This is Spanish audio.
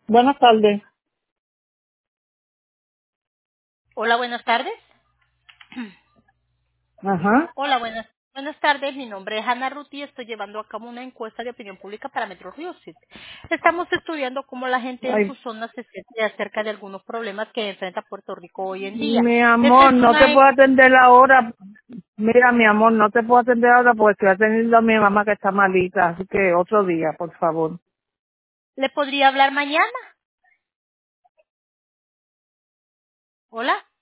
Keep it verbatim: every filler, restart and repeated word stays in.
Buenas tardes. Hola, buenas tardes. Ajá. Hola, buenas, buenas tardes. Mi nombre es Ana Ruti y estoy llevando a cabo una encuesta de opinión pública para Metro Río City. Estamos estudiando cómo la gente en su Ay, zona se siente acerca de algunos problemas que enfrenta Puerto Rico hoy en día. mi Esta amor, es no te una, puedo atender ahora. Mira, mi amor, no te puedo atender ahora porque estoy atendiendo a mi mamá que está malita. Así que otro día, por favor. ¿le podría hablar mañana? Hola.